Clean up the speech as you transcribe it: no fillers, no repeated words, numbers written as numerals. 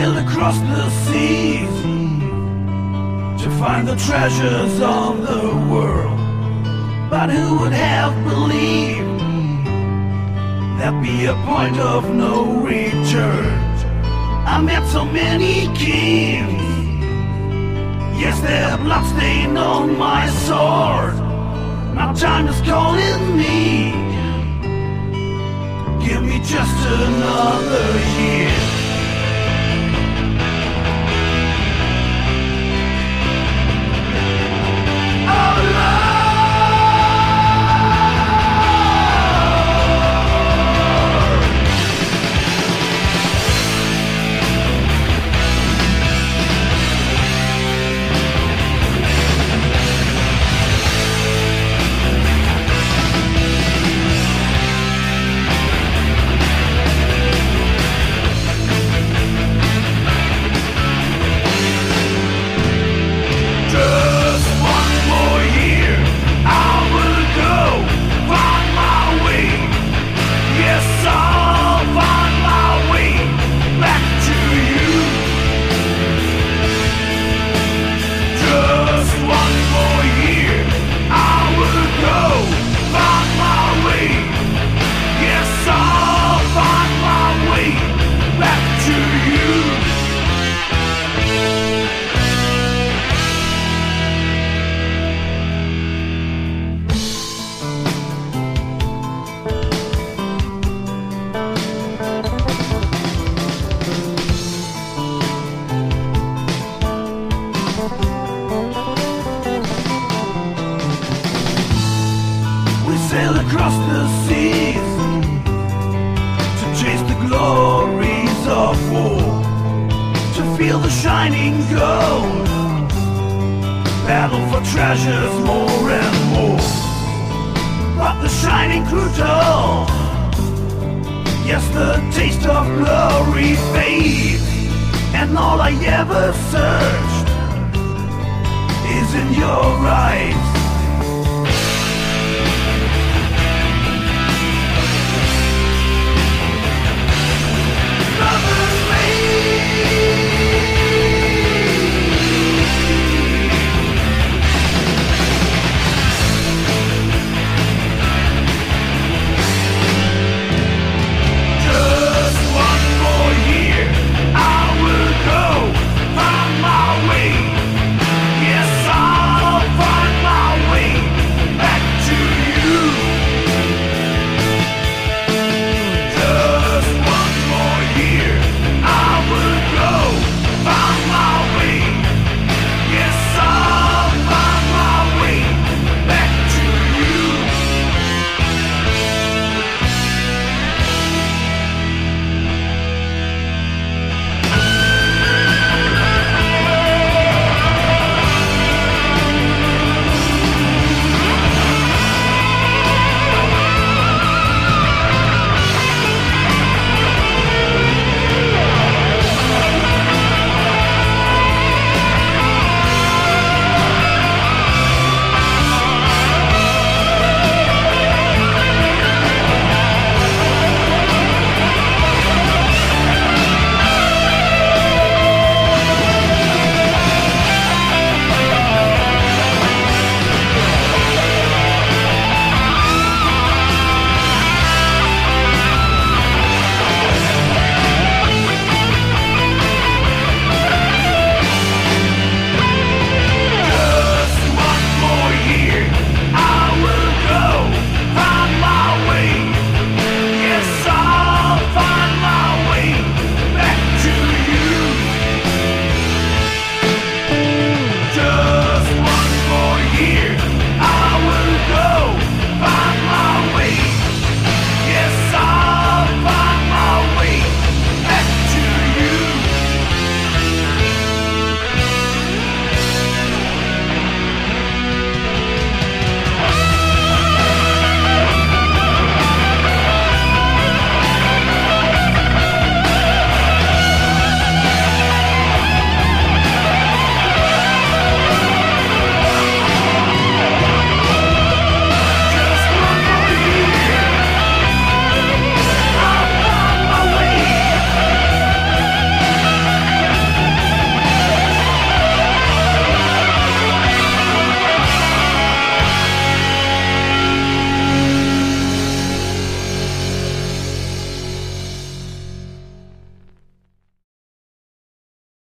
sailed across the seas to find the treasures of the world. But who would have believed there'd be a point of no return? I met so many kings, yes, their blood stain on my sword. Now time is calling me, give me just another year. Sail across the seas to chase the glories of war, to feel the shining gold, battle for treasures more and more. But the shining grew dull, yes, the taste of glory fades, and all I ever searched is in your eyes.